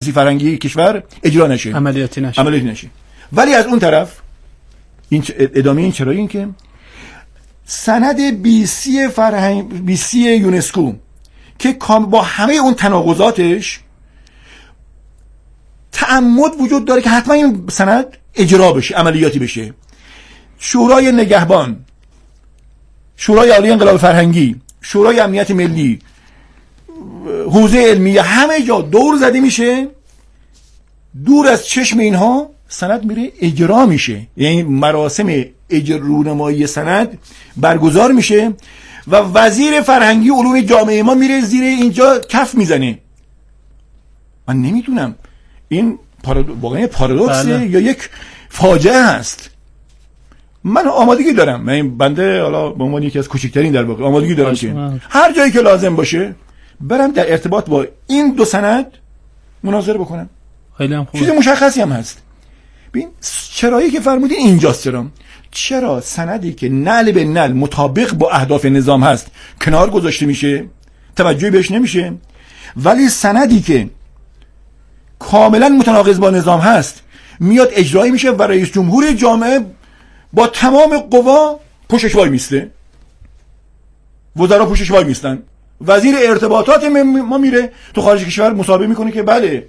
فرهنگی کشور اجرا نشه، عملیاتی نشه. ولی از اون طرف این ادامه این چرایی این که سند BC یونسکو که با همه اون تناقضاتش تعمد وجود داره که حتما این سند اجرا بشه، عملیاتی بشه. شورای نگهبان، شورای عالی انقلاب فرهنگی، شورای امنیت ملی، حوزه علمیه، همه جا دور زده میشه، دور از چشم اینها سند میره اجرا میشه، یعنی مراسم رونمایی سند برگزار میشه و وزیر فرهنگی علوم جامعه ما میره زیر اینجا کف میزنه. من نمیدونم این واقعا پارادوکسه یا یک فاجعه هست. من آمادگی دارم، من بنده حالا به عنوان یکی از کوچکترین در واقع آمادگی دارم که هر جایی که لازم باشه برم در ارتباط با این دو سند مناظره بکنم. خیلی هم خوبه. چیز مشخصی هم هست. ببین چرایی که فرمودین اینجاست. چرا سندی که نعل به نعل مطابق با اهداف نظام هست کنار گذاشته میشه، توجهی بهش نمیشه، ولی سندی که کاملا متناقض با نظام هست میاد اجرایی میشه و رئیس جمهور جامعه با تمام قوا پشتش وای میسته، وزرا پشتش وای میستن، وزیر ارتباطات ما میره تو خارج کشور مصاحبه میکنه که بله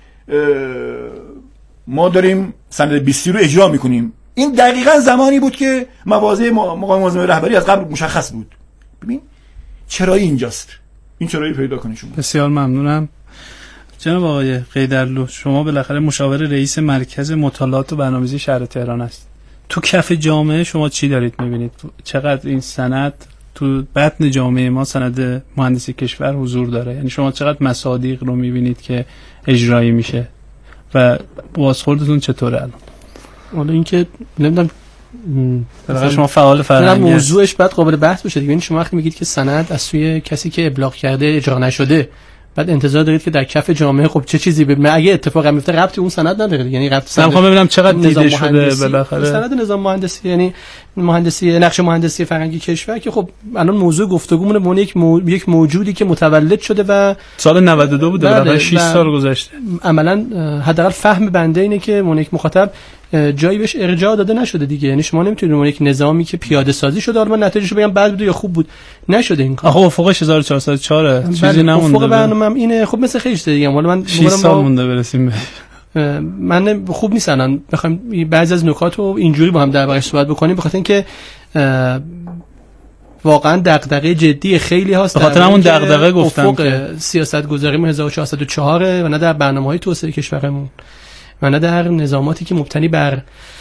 ما داریم سند 20 رو اجرا میکنیم. این دقیقاً زمانی بود که مواضع مقام معظم رهبری از قبل مشخص بود. ببین چرایی اینجاست، این چرایی پیدا کنید شما. بسیار ممنونم جناب آقای قیدرلو. شما بالاخره مشاور رئیس مرکز مطالعات و برنامه‌ریزی شهر تهران هست. تو کف جامعه شما چی دارید می‌بینید؟ چقدر این سند تو بطن جامعه ما سند مهندسی کشور حضور داره؟ یعنی شما چقدر مصادیق رو می‌بینید که اجرایی میشه و بازخوردتون چطوره الان؟ حالا اینکه نمیدونم مثلا شما فعال فرهنگی موضوعش بعد قابل بحث بشه دیگه. یعنی شما وقتی میگید که سند از سوی کسی که ابلاغ کرده اجرا نشده، بعد انتظار دارید که در کف جامعه خب چه چیزی اگه اتفاقی میفته ربطی اون سند نداره. یعنی ربط من میخوام ببینم چقدر دیده شده بالاخره سند نظام مهندسی، یعنی مهندسی نقش مهندسی فرهنگی کشور که خب الان موضوع گفتگومون مون یک موجودی که متولد شده و سال 92 بوده، بالاخره 6 سال گذشته. عملاً حداقل فهم بنده اینه که مون یک مخاطب جایی بهش ارجاع داده نشده دیگه. یعنی شما نمیتونید اون یک نظامی که پیاده سازی شده، حالا من نتیجهشو بگم بد بوده یا خوب بود، نشده این کار. آخه افقش 1404 چیزی نمونده. افق برنامه‌ام اینه. خب مثل خیلی چیزا دیگه، حالا من 6 سال مونده برسیم به من خوب نیستن بخوایم بعضی از نکات رو اینجوری با هم دربارش صحبت بکنیم، بخاطر اینکه واقعا دغدغه جدی خیلی هست. بخاطر همون دغدغه گفتم که سیاست گذاری 1404 و نه در برنامه‌های توسعه کشورمون و نه در نظاماتی که مبتنی بر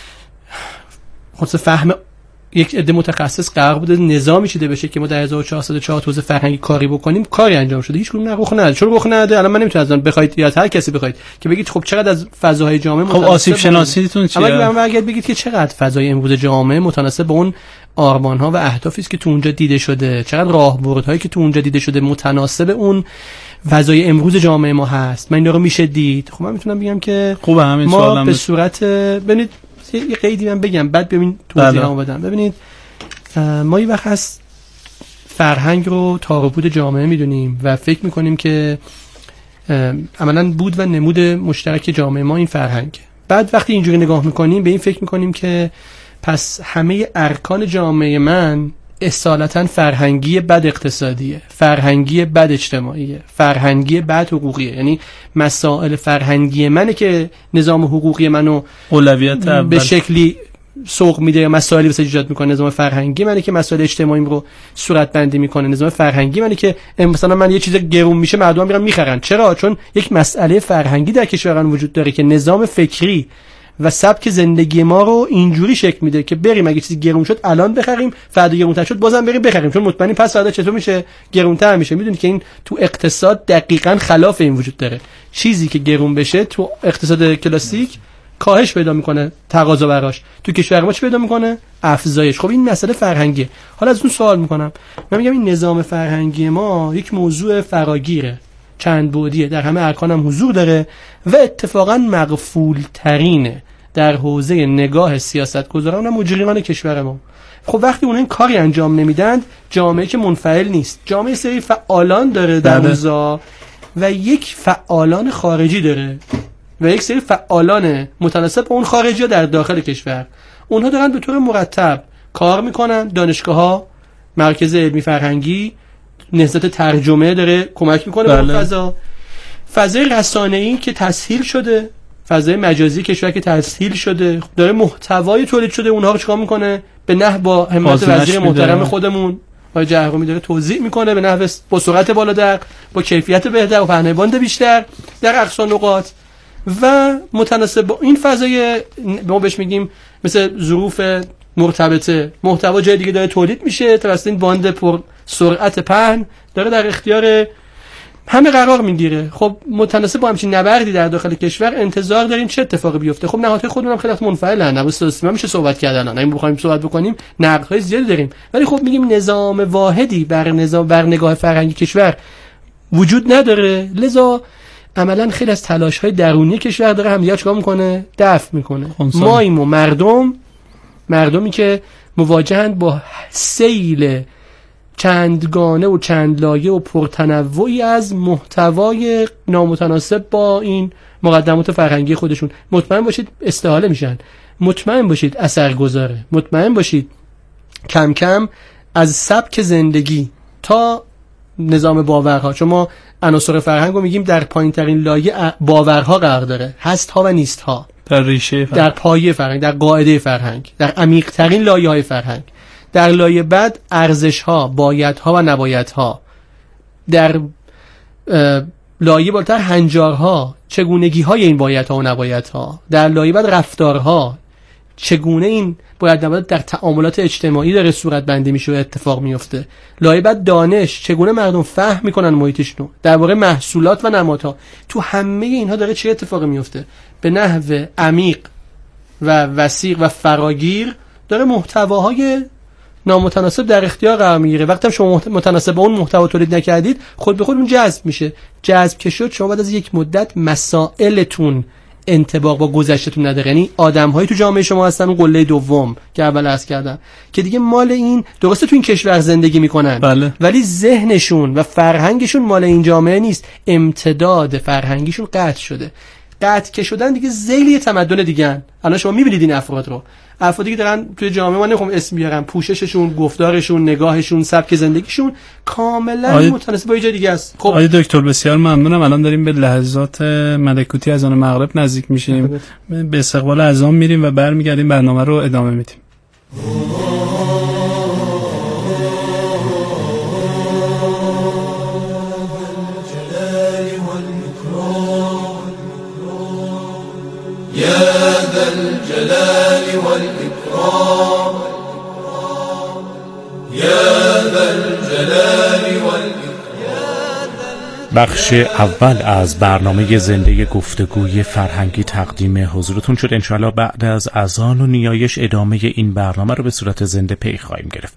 خصوص فهم یک عده متخصص قرار بوده نظامی چیده بشه که ما در 1404 توسعه فرهنگی کاری بکنیم، کاری انجام شده. هیچ کدوم رخ نداد. چرا رخ نداد؟ الان من نمیتونم از بخواید یا هر کسی بخواید که بگید خب چقدر از فضاهای جامعه خب آسیب شناسیتون چیه؟ اما اگر بگید که چقدر فضای امروز جامعه متناسب با اون آرمان‌ها و اهدافی است که تو اونجا دیده شده، چقدر راهبردهایی که تو اونجا دیده شده متناسب اون فضای امروز جامعه ما هست، من اینا رو میشه دید. خب من میتونم بگم که خوبه همین ما به صورت ببینید یه قیدی من بگم بعد ببین توضیحمو بدم. ببینید ما یه وقت از فرهنگ رو تار و پود جامعه میدونیم و فکر میکنیم که عملاً بود و نمود مشترک جامعه ما این فرهنگ. بعد وقتی اینجوری نگاه میکنیم به این فکر میکنیم که پس همه ارکان جامعه من اصالتاً فرهنگی بد اقتصادیه، فرهنگی بد اجتماعیه، فرهنگی بد حقوقیه. یعنی مسائل فرهنگی منه که نظام حقوقی منو اولویت به شکلی سوق میده یا مسائلی واسه ایجاد میکنه. نظام فرهنگی منه که مسائل اجتماعیم رو صورت بندی میکنه. نظام فرهنگی منه که مثلا من یه چیز گرون میشه مردم میرن میخرن. چرا؟ چون یک مسئله فرهنگی در کشورمون وجود داره که نظام فکری و سبک زندگی ما رو اینجوری شکل میده که بریم اگه چیزی گرون شد الان بخریم، فردا گرونتر شد بازم بریم بخریم، چون مطمئنیم پس فردا چطور میشه گرونتر میشه. میدونید که این تو اقتصاد دقیقاً خلاف این وجود داره. چیزی که گرون بشه تو اقتصاد کلاسیک کاهش پیدا میکنه، تقاضا براش. تو کشور ما چی پیدا میکنه؟ افزایش. خب این مسئله فرهنگیه. حالا از اون سوال میکنم، من میگم این نظام فرهنگی ما یک موضوع فراگیره، چند بعدیه، در همه ارکان هم حضور داره و اتفاقا مغفول ترینه در حوزه نگاه سیاستگزاران و مجریان کشور ما. خب وقتی اونها این کاری انجام نمیدن، جامعه که منفعل نیست، جامعه سری فعالان داره در روزا و یک فعالان خارجی داره و یک سری فعالان متناسب با اون خارجی در داخل کشور. اونها دارن به طور مرتب کار میکنن. دانشگاه‌ها، مرکز علمی فرهنگی، نهضت ترجمه داره کمک میکنه به اون فضا. فضای رسانه‌ای که تسهیل شده، فضای مجازی کشور که تسهیل شده، داره محتوای تولید شده. اونها رو چیکار میکنه؟ به نحو با همت وزیر محترم خودمون آقای جهرومی داره توضیح میکنه، به نحو با سرعت بالاتر، با کیفیت بهتر و پهنه باند بیشتر در اقصا نقاط و متناسب با این فضای ما بهش میگیم مثل ظروف مرتبطه. محتوا جای دیگه داره تولید میشه توسط این باند پر سرعت پهن داره در اختیار همه قرار میگیره. خب متناسب با همچین نبردی در داخل کشور انتظار داریم چه اتفاقی بیفته؟ خب نهادهای خودمون هم خیلی منفعلن، نباید میشه صحبت کردن. اگه بخوایم صحبت بکنیم نقدهای زیادی داریم، ولی خب میگیم نظام واحدی بر نگاه فرهنگی کشور وجود نداره. لذا عملا خیلی از تلاش‌های درونی کشور داره همدیگه چیکار میکنه؟ دفع میکنه. ماییم و مردمی که مواجهند با سیل چندگانه و چند لایه و پرتنوعی از محتوای نامتناسب با این مقدمات فرهنگی خودشون. مطمئن باشید استحاله میشن، مطمئن باشید اثرگذاره، مطمئن باشید کم کم از سبک زندگی تا نظام باورها، چون ما عناصر فرهنگ رو میگیم در پایین ترین لایه باورها قرار داره، هست ها و نیست ها، در ریشه فرهنگ، در پایه فرهنگ، در قاعده فرهنگ، در عمیق ترین لایه های فرهنگ. در لایه بعد ارزش ها، باید ها و نباید ها. در لایه بالاتر هنجارها، چگونگی های این باید ها و نباید ها. در لایه بعد رفتارها، چگونه این باید نباید در تعاملات اجتماعی داره صورت بندی میشه و اتفاق میفته. لایه بعد دانش، چگونه مردم فهم میکنن محیطشون، درباره محصولات و نمادها. تو همه اینها داره چه اتفاقی میفته؟ به نحو عمیق و وسیع و فراگیر داره محتواهای نامتناسب در اختیار قرار میگیره. وقتی شما متناسب با اون محتوا تولید نکردید، خود به خود اون جذب میشه. جذب که شد، شما بعد از یک مدت مسائلتون انطباق با گذشتهتون نداره. یعنی آدم‌هایی تو جامعه شما هستن اون قله دوم که اول عرض کردم که دیگه مال این درسته تو این کشور زندگی میکنن، بله. ولی ذهنشون و فرهنگشون مال این جامعه نیست. امتداد فرهنگیشون قطع شده. قطع که شدن دیگه ذیل تمدن دیگه. الان شما میبینید این افراد رو، افرادی که دارن توی جامعه، ما نمیخوام اسم بیارم، پوشششون، گفتارشون، نگاهشون، سبک زندگیشون کاملا متناسب با یه جای دیگه است. خب آقای دکتر بسیار ممنونم. الان داریم به لحظات ملکوتی اذان مغرب نزدیک میشیم، به استقبال اذان میریم و برمیگردیم برنامه رو ادامه میدیم. بخش اول از برنامه زنده گفتگوی فرهنگی تقدیم حضورتون شد. انشاءالله بعد از اذان و نیایش ادامه این برنامه رو به صورت زنده پی خواهیم گرفت.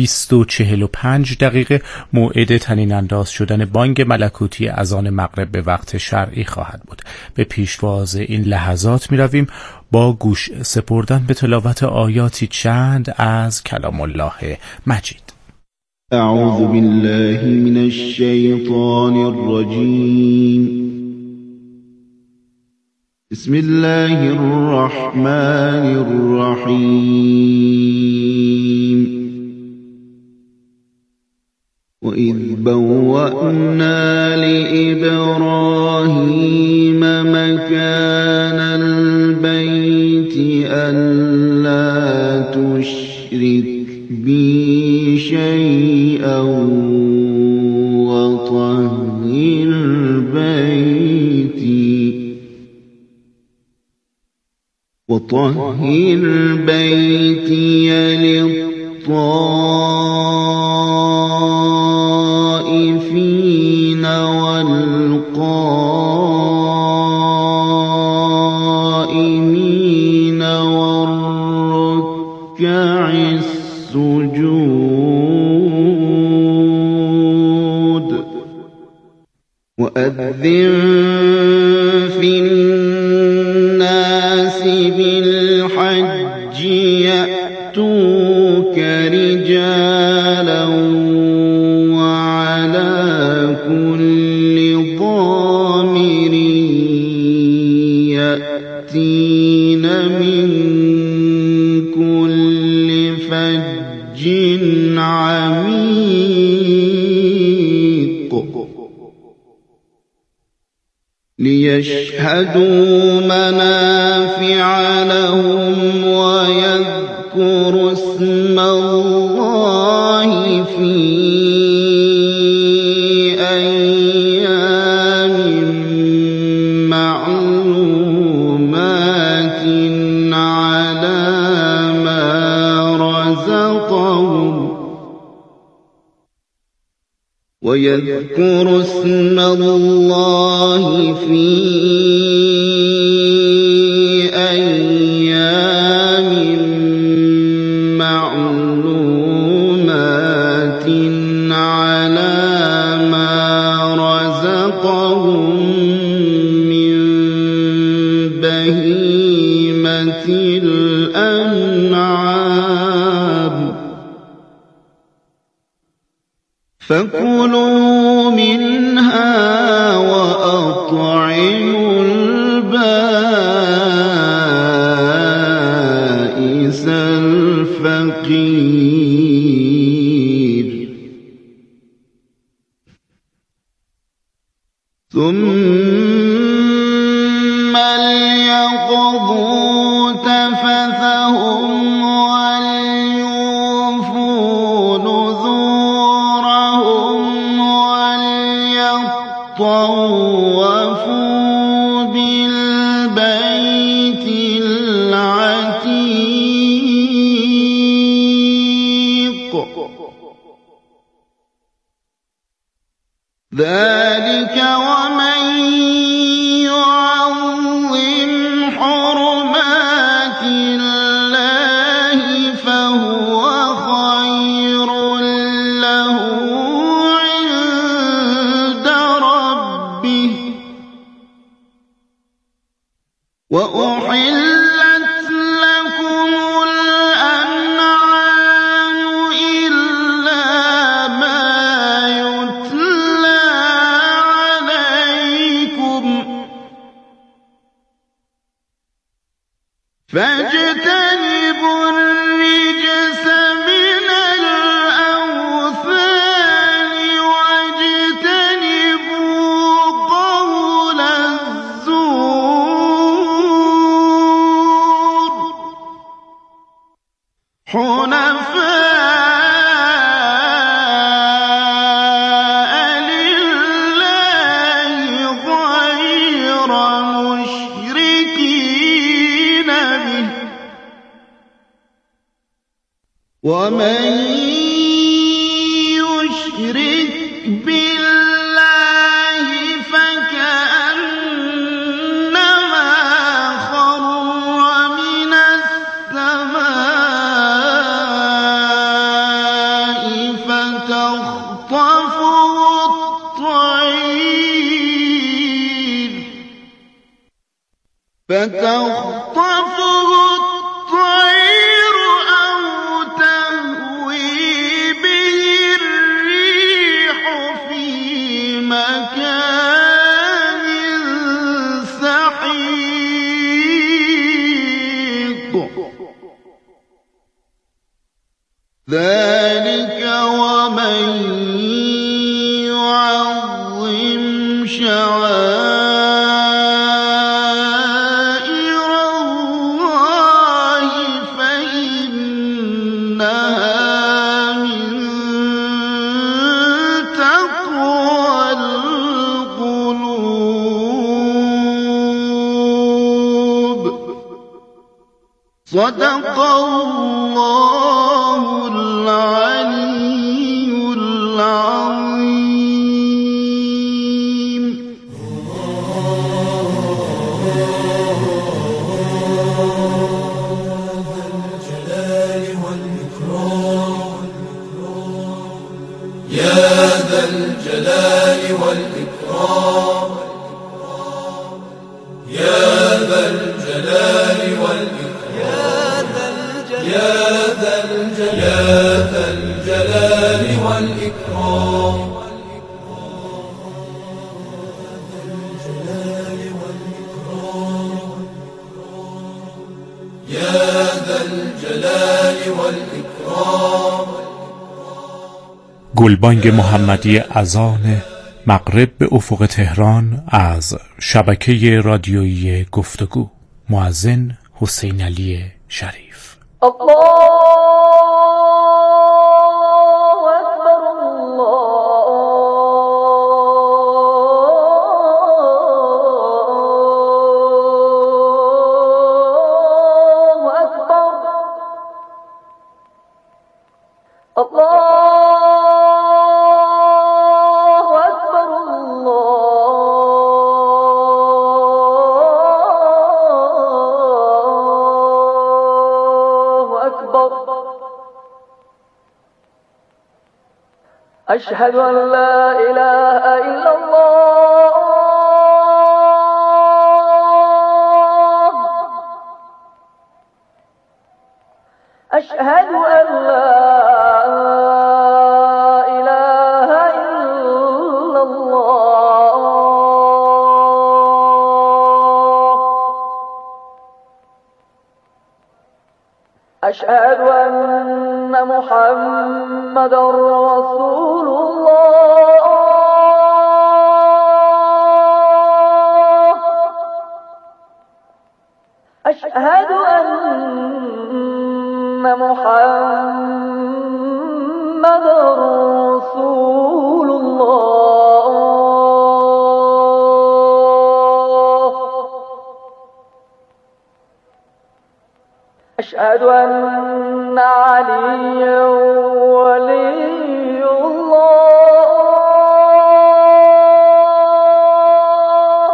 20:45 موعد طنین انداز شدن بانگ ملکوتی اذان مغرب به وقت شرعی خواهد بود. به پیشواز این لحظات می رویم با گوش سپردن به تلاوت آیاتی چند از کلام الله مجید. أعوذ بالله من الشيطان الرجيم. بسم الله الرحمن الرحيم. وإذ بوأنا لإبراهيم مكان البيت ألا تشرك بي شيئا وطهر بيتي للطائفين والقائمين والركع السجود وأذن في الناس بالحج يأتوك رجالا وعلى كل ضامر من كل فج عميق ليشهدوا منافع لهم ويذكروا اسم الله في أيام معلومات على ما رزقهم ويذكروا اسم الله في أيام معلومات على ما رزقهم من بهيمة الأنعام فكلوا منها وأطعموا البائس الفقير ثم ليقضوا تفثهم وليوفوا نذورهم وليطوفوا بالبيت العتيق ذلك ومن يعظم حرمات الله فهو خير له عند ربه وأحلت لكم الأنعام إلا ما يتلى عليكم فاجتنبوا الرجس من الأوثان واجتنبوا قول الزور حنفاء لله غير مشركين به ومن يشرك بالله فكأنما خر من السماء فتخطفه الطير أو تهوي به الريح في مكان سحيق ذلك ومن يعظم شعائر الله فإنها من تقوى القلوب صدق الله العلي العظيم. يا ذا الجلال والإكرام يا ذا الجلال والإكرام يا ذا الجلال والإكرام يا ذا الجلال والإكرام. گلبانگ محمدی اذان مغرب به افق تهران از شبکه رادیویی گفتگو. مؤذن حسین علی شریف. أشهد أن لا إله إلا الله. أشهد أن لا إله إلا الله. أشهد أن محمد رسول الله. أشهد أن محمد رسول الله. أشهد أن عليا ولي الله.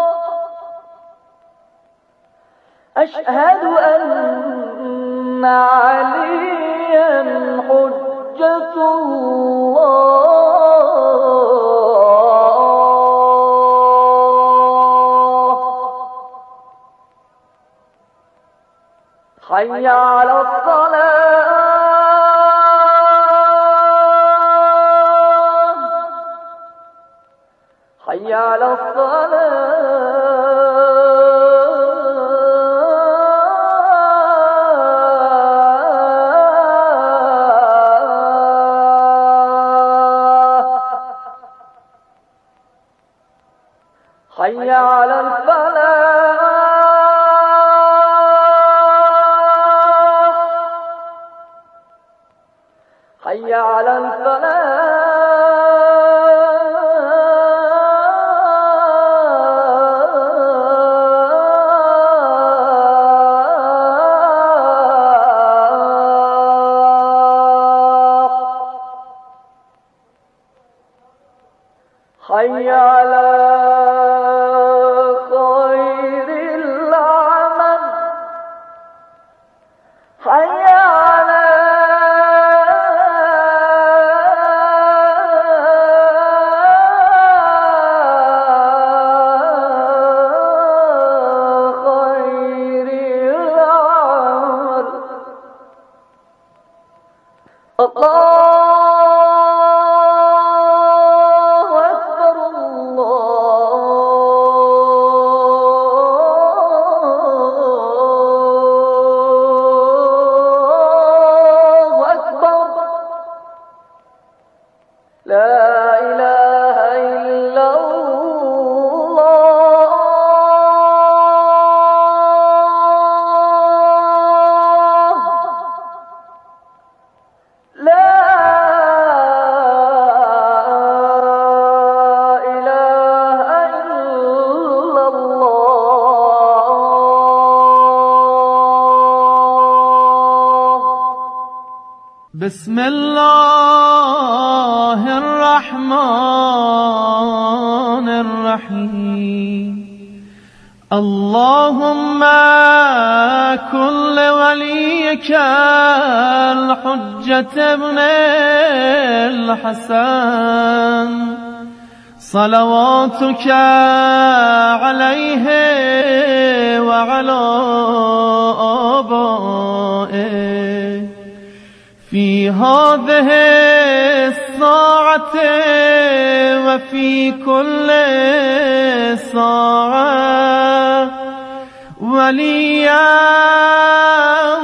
أشهد أن عليا حجة الله. حي على الصلاة. حي على الصلاة. حي على الفلاح. حي على الفلاح. حي على خير العمل. حي على خير العمل. الله بسم الله الرحمن الرحيم. اللهم كن لوليك الحجة ابن الحسن صلواتك عليه وعلى آبائه في هذه الساعة وفي كل ساعة وليا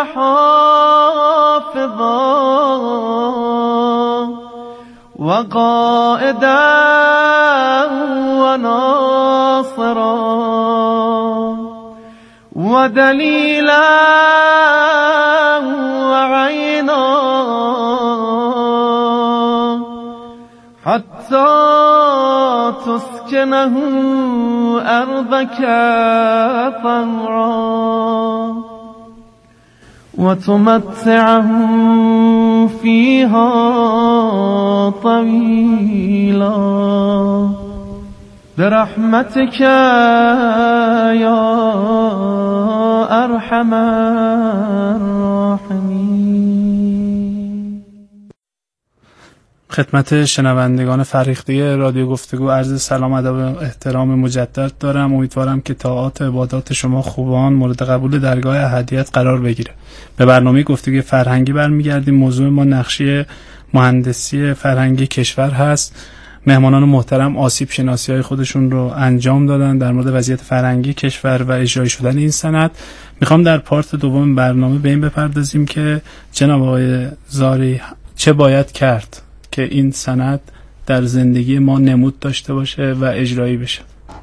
حافظا وقائدا وناصرا ودليلا وعينا حتى تسكنه أرضك طوعا وتمتعه فيها طويلا برحمتك يا أرحم الراحمين. خدمت شنوندگان فریخته رادیو گفتگو عرض سلام، ادب و احترام مجدد دارم. امیدوارم که طاعات و عبادات شما خوبان مورد قبول درگاه احدیت قرار بگیره. به برنامه گفتگو فرهنگی برمیگردیم. موضوع ما نقشه مهندسی فرهنگی کشور هست. مهمانان محترم آسیب شناسی های خودشون رو انجام دادن در مورد وضعیت فرهنگی کشور و اجرایی شدن این سند. میخوام در پارت دوم برنامه به این بپردازیم که جناب آقای زاری چه باید کرد که این سند در زندگی ما نمود داشته باشه و اجرایی بشه.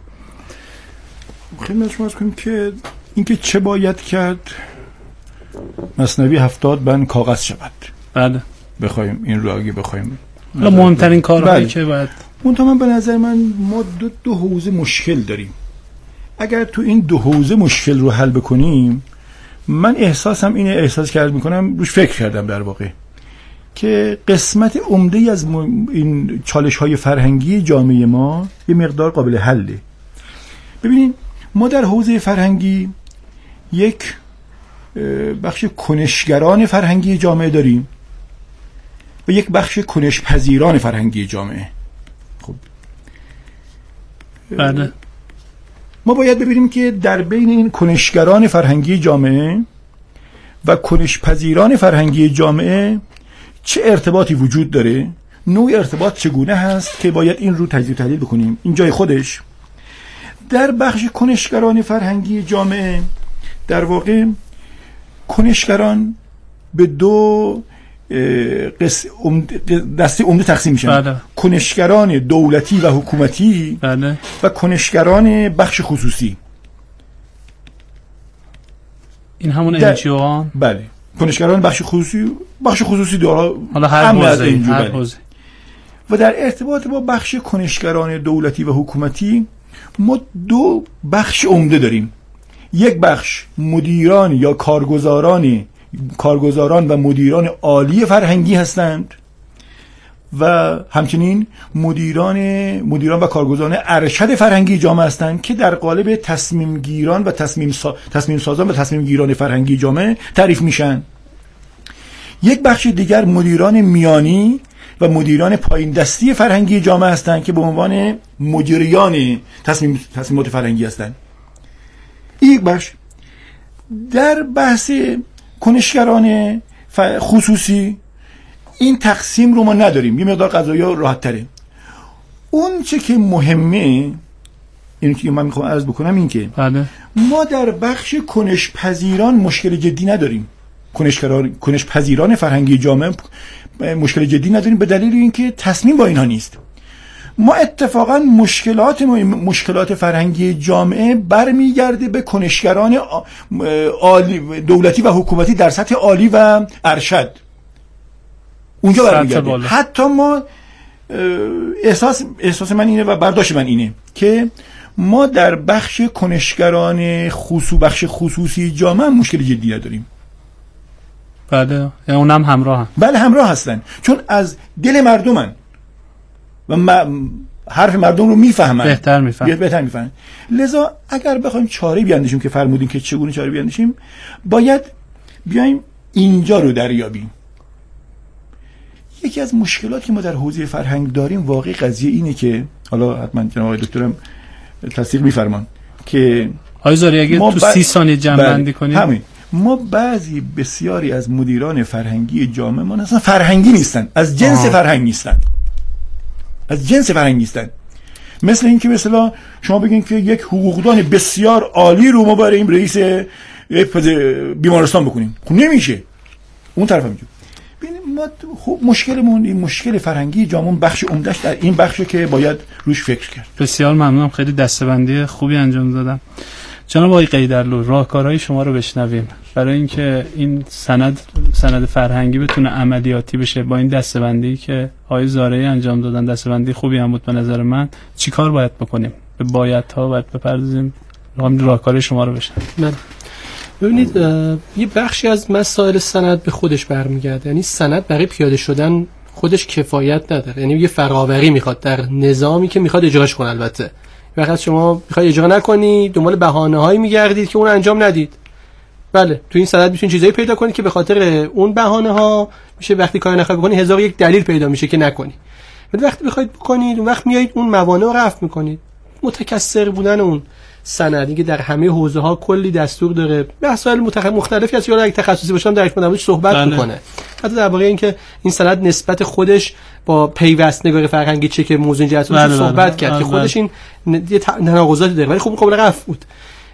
خدمت شما عرض کنیم که اینکه چه باید کرد مثنوی 70 بند کاغذ شود. بله. بخوایم این رو اگه بخوایم مهمترین کارهایی که باید من به نظر من ما دو حوزه مشکل داریم. اگر تو این دو حوزه مشکل رو حل بکنیم، من احساسم اینه، احساس میکنم روش فکر کردم در واقع که قسمت عمده از این چالش‌های فرهنگی جامعه ما یه مقدار قابل حله. ببینید ما در حوزه فرهنگی یک بخش کنشگران فرهنگی جامعه داریم و یک بخش کنشپذیران فرهنگی جامعه. خب بله. ما باید ببینیم که در بین این کنشگران فرهنگی جامعه و کنشپذیران فرهنگی جامعه چه ارتباطی وجود داره، نوع ارتباط چگونه هست که باید این رو تجزیه و تحلیل بکنیم. این جای خودش. در بخش کنشگران فرهنگی جامعه در واقع کنشگران به دو دسته عمده تقسیم میشن. بله. کنشگران دولتی و حکومتی. بله. و کنشگران بخش خصوصی. این همون انجیوان. بله. کنشگران بخش خصوصی داره، حالا هر حوزه. و در ارتباط با بخش کنشگران دولتی و حکومتی ما دو بخش عمده داریم. یک بخش مدیران یا کارگزاران و مدیران عالی فرهنگی هستند و همچنین مدیران و کارگزاران ارشد فرهنگی جامعه هستند که در قالب تصمیم گیران و تصمیم سازان و تصمیم گیران فرهنگی جامعه تعریف میشن. یک بخش دیگر مدیران میانی و مدیران پایین دستی فرهنگی جامعه هستند که به عنوان مجریان تصمیمات فرهنگی هستند. یک بخش در بحث کنشگران خصوصی این تقسیم رو ما نداریم، یه مقدار قضایا راحت تره. اون چه که مهمه، اینو که من میخوام عرض بکنم این که بله. ما در بخش کنشپذیران مشکل جدی نداریم. کنشپذیران فرهنگی جامعه مشکل جدی نداریم به دلیل اینکه تصمیم با اینها نیست. ما اتفاقا مشکلات فرهنگی جامعه برمیگرده به کنشگران عالی دولتی و حکومتی در سطح عالی و ارشد. اونجا برمیگرده. حتی ما احساس من اینه و برداشت من اینه که ما در بخش کنشگران بخش خصوصی جامعه مشکل جدی نداریم. بله، اونم همراه هم. بله همراه هستن، چون از دل مردمن و حرف مردم رو میفهمن، بهتر میفهمن. لذا اگر بخوایم چاره بیاندیشیم که فرمودین که چگونه چاره بیاندیشیم، باید بیایم اینجا رو دریابیم. یکی از مشکلاتی که ما در حوزه فرهنگ داریم واقعی قضیه اینه که حالا حتما جناب آقای دکترم تصدیق میفرمان که آقای زاری اگه تو 30 ثانیه جمع‌بندی کنید. همین ما بسیاری از مدیران فرهنگی جامعه ما اصلا فرهنگی نیستن، از جنس فرهنگ نیستن. مثل این که مثلا شما بگین که یک حقوقدان بسیار عالی رو ما بریم رئیس بیمارستان بکنیم. خب نمیشه. اون طرف میگه ببینید ما خب مشکلمون این مشکل فرهنگی جامون بخش عمده‌اش در این بخشه که باید روش فکر کرد. بسیار ممنونم، خیلی دسته‌بندی خوبی انجام دادم. جناب آقای قیدرلو، راهکارهای شما رو بشنویم برای اینکه این سند فرهنگی بتونه عملیاتی بشه. با این دسته‌بندی که آقای زارعی انجام دادن، دسته‌بندی خوبی هم بود به نظر من، چیکار باید بکنیم؟ به بایدها باید بپردازیم. راهکارهای شما رو بشنویم. ببینید یه بخشی از مسائل سند به خودش برمیگرده. یعنی سند برای پیاده شدن خودش کفایت نداره، یعنی یه فراوری میخواد در نظامی که میخواد اجراش کنه. البته وقتی شما میخواید اجرا نکنی دنبال بهانه‌هایی میگردید که اون انجام ندید. بله تو این سند میتونید چیزایی پیدا کنید که به خاطر اون بهانه‌ها میشه وقتی کار نخواهید بکنید 1001 دلیل پیدا میشه که نکنی. ولی وقتی بخواید بکنید اون وقت میایید اون موانع رو رفع میکنید. متکثر بودن اون سندی که در همه حوزه‌ها کلی دستور داره، مسائل مختلفی هست. یا اگه تخصصی باشم درش موردش صحبت میکنه. حتی درباره اینکه این سند نسبت خودش با پیوست نگار فرهنگی چه که موضوع جلسه صحبت کرد که خودش این تناقضاتی داره، ولی خب قابل رفع بود.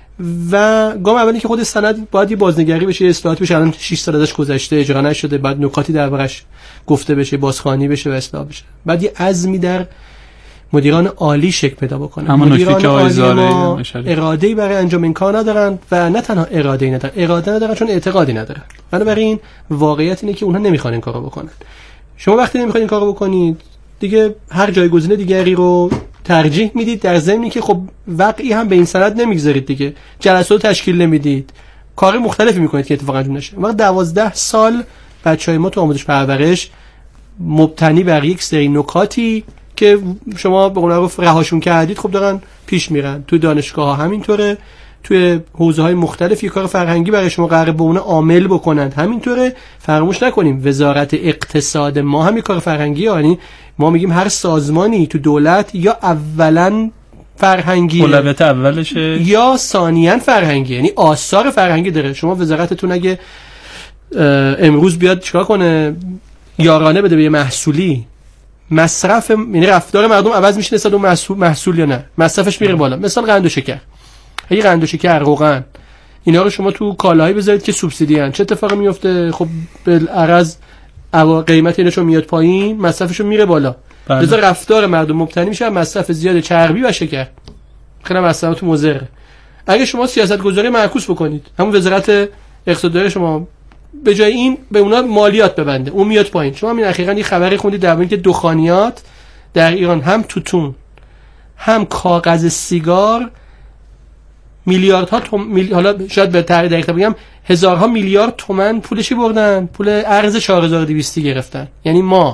و گام اولی که خود سند باید یه بازنگری بشه، اصلاحاتی بشه. الان 6 سال ازش گذشته، اجرا نشده، بعد نکاتی دربارش گفته بشه، بازخوانی بشه و اصلاح بشه. بعد یه عزمی در مدیران عالی شکل پیدا بکنن. مدیران عالی ما اراده‌ای برای انجام این کار ندارن و نه تنها اراده‌ای ندارن، اراده ندارن چون اعتقادی ندارن. بنابراین واقعیت اینه که اونها نمیخوان این کارو بکنن. شما وقتی نمیخواید این کارو بکنید دیگه هر جایگزین دیگری رو ترجیح میدید، در ضمنی که خب وقعی هم به این سند نمیگذارید دیگه، جلسات تشکیل نمیدید، کار مختلفی میکنید که اتفاقا انجام نشه. وقت 12 سال بچهای ما تو آموزش پرورش مبتنی بر یک سری نکاتی که شما به قول معروف رهاشون کردید خب دارن پیش میرن. تو دانشگاه ها همینطوره، توی حوزه های مختلف کار فرهنگی برای شما قراره به اون عامل بکنند همینطوره. فراموش نکنیم وزارت اقتصاد ما هم کار فرهنگی، یعنی ما میگیم هر سازمانی تو دولت یا اولا فرهنگی اولویت اولشه یا ثانیاً فرهنگی، یعنی آثار فرهنگی داره. شما وزارتتون اگه امروز بیاد چیکار کنه، یارانه بده به محصولی، مصرف یعنی رفتار مردم عوض میشه نسبت به محصول یا نه، مصرفش میره بالا. مثلا قند و شکر، اگه قند و شکر، روغن، اینا رو شما تو کالاهایی بذارید که سوبسیدی ان، چه اتفاقی میفته؟ خب بالعرض قیمت اینا چون میاد پایین مصرفشون میره بالا. لذا رفتار مردم مبتنی میشه مصرف زیاد چربی و شکر. خیلی مصرف تو مضر. اگه شما سیاست گذاری معکوس بکنید، همون وزارت اقتصاد شما به جای این به اونا مالیات ببنده، اون میاد پایین. شما همین اخیراً یه خبری خوندید در اینکه دخانیات در ایران هم توتون هم کاغذ سیگار میلیاردها حالا شاید به تعریف دقیق بگم هزارها میلیارد تومان پولشی بردن، پول ارز 4200 گرفتن. یعنی ما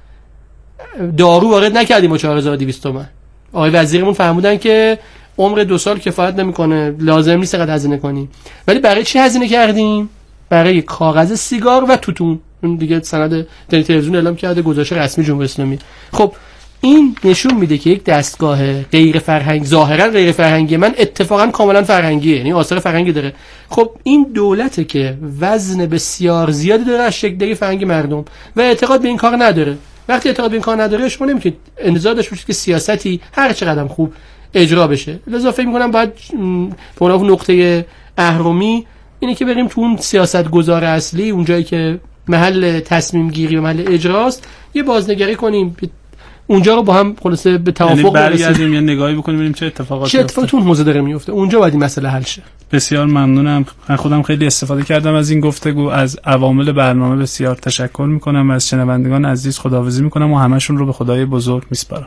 دارو وارد نکردیم با 4200 تومان. آقای وزیرمون فرمودن که عمر 2 سال کفایت نمیکنه، لازم نیست قد هزینه کنیم. ولی برای چی هزینه کردیم؟ برای کاغذ سیگار و توتون. اون دیگه سند تلویزیون اعلام کرده، گزارش رسمی جمهوری اسلامی. خب این نشون میده که یک دستگاه غیر فرهنگ، ظاهرا غیر فرهنگی، من اتفاقا کاملا فرهنگیه، یعنی آثار فرهنگی داره. خب این دولته که وزن بسیار زیادی داره از شکل‌گیری فرهنگی مردم و اعتقاد به این کار نداره. وقتی اعتقاد به این کار نداره شما نمیتونید انتظار داشته باشید که سیاستی هر چقدر خوب اجرا بشه. لذا فکر می‌کنم باید به اون نقطه اهرمی اینه که بریم تو اون سیاست گذار اصلی، اون جایی که محل تصمیم گیری و محل اجراست، یه بازنگری کنیم، اونجا رو با هم خلاصه به توافق برگردیم، یه نگاهی بکنیم ببینیم چه اتفاقاتی تو اون حوزه داره میفته. اونجا باید این مسئله حل شه. بسیار ممنونم. من خودم خیلی استفاده کردم از این گفتگو، از عوامل برنامه بسیار تشکر میکنم و از شنوندگان عزیز خداحافظی میکنم و همشون رو به خدای بزرگ میسپارم.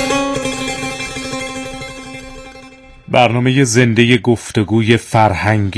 برنامه زنده گفتگوی فرهنگی